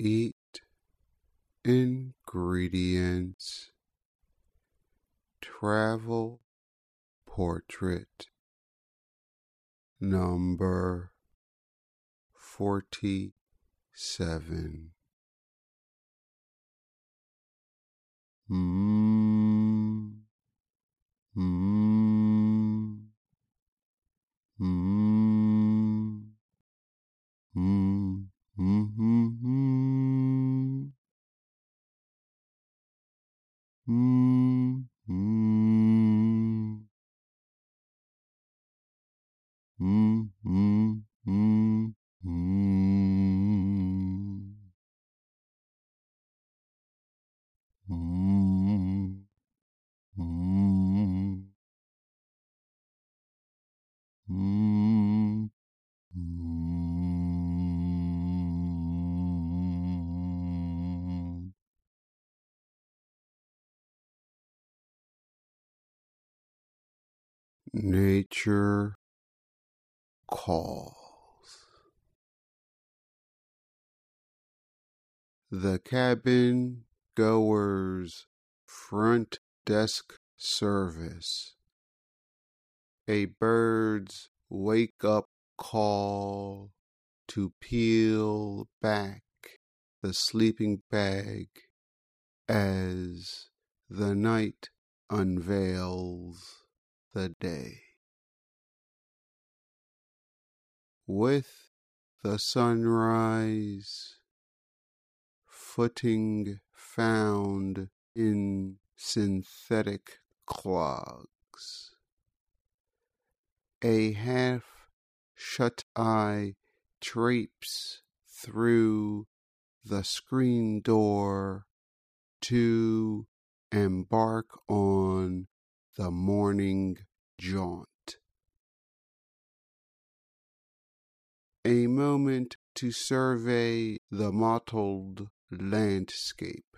Eat ingredients. Travel portrait number 47. Mmm. Mmm. Mmm. Mmm. Mmm. Mmm. Mmm. Mmm. Mmm. Mmm. Mmm. Mmm. Mmm. Mmm. Nature calls. The cabin goer's front desk service. A bird's wake-up call to peel back the sleeping bag as the night unveils the day. With the sunrise footing found in synthetic clogs, a half-shut eye drapes through the screen door to embark on the morning jaunt. A moment to survey the mottled landscape.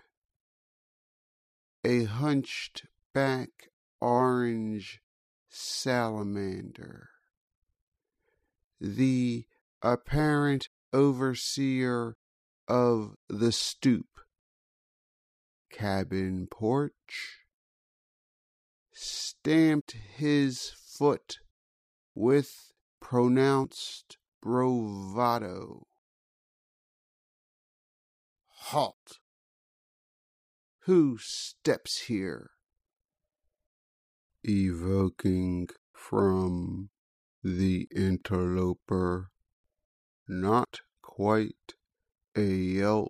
A hunched back orange salamander. The apparent overseer of the stoop. Cabin porch. Stamped his foot with pronounced bravado. Halt! Who steps here? Evoking from the interloper not quite a yelp,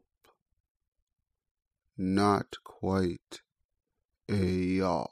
not quite a yawp.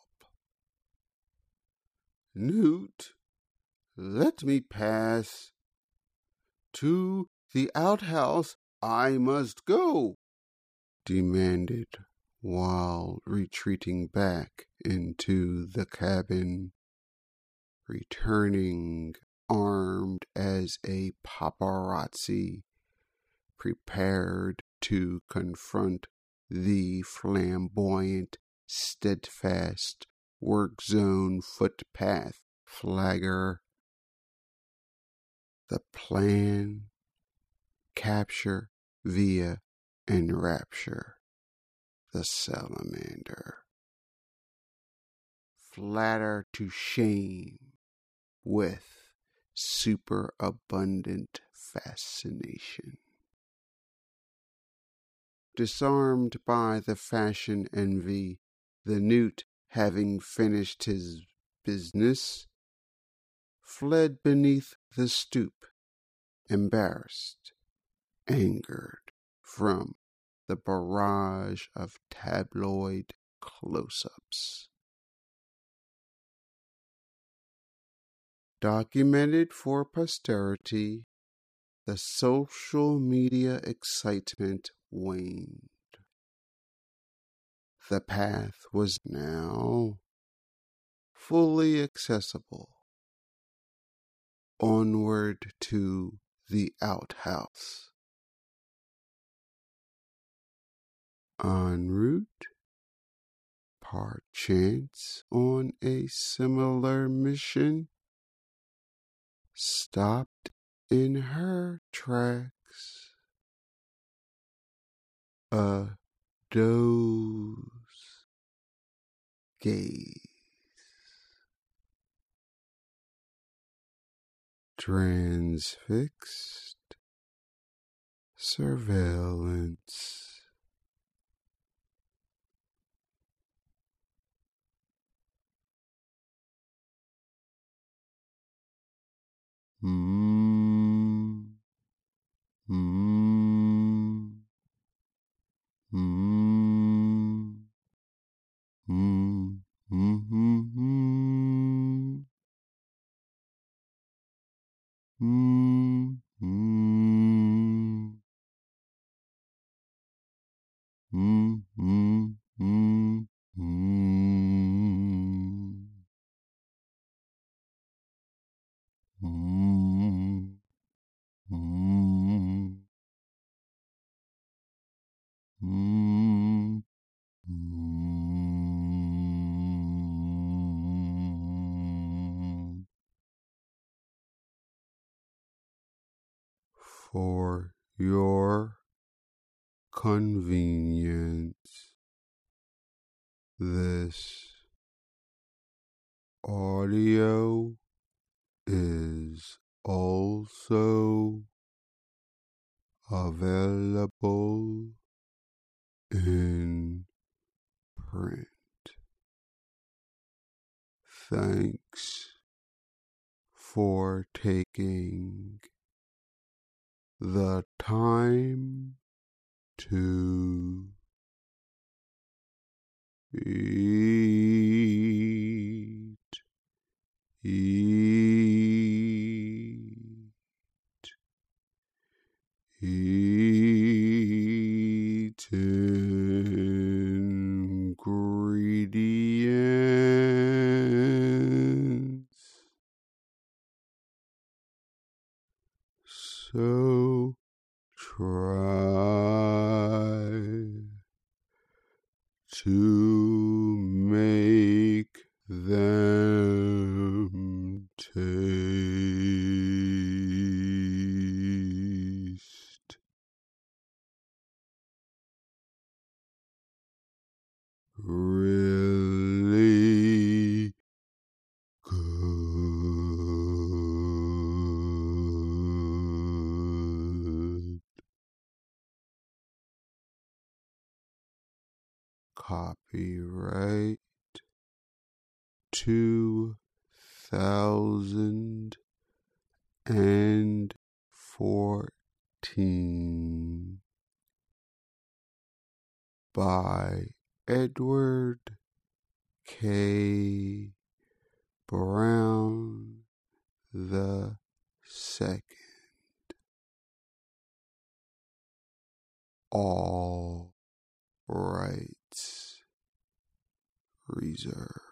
Newt, let me pass. To the outhouse I must go, demanded while retreating back into the cabin, returning armed as a paparazzi, prepared to confront the flamboyant, steadfast work zone footpath flagger. The plan: capture via enrapture the salamander. Flatter to shame with superabundant fascination. Disarmed by the fashion envy, the newt, having finished his business, fled beneath the stoop, embarrassed, angered from the barrage of tabloid close-ups. Documented for posterity, the social media excitement waned. The path was now fully accessible. Onward to the outhouse. En route, perchance on a similar mission, stopped in her tracks. a doze gaze, transfixed surveillance. Mm, mm, mm, mm, mm, mm, mm, mm, mm, mm, mm, mm, mm, mm, mm. For your convenience, this audio is also available in print. Thanks for taking the time to eat, eat, eat ingredients. So try to make them taste really good. Copyright 2014 by Edward K. Brown the Second. All rights reserved.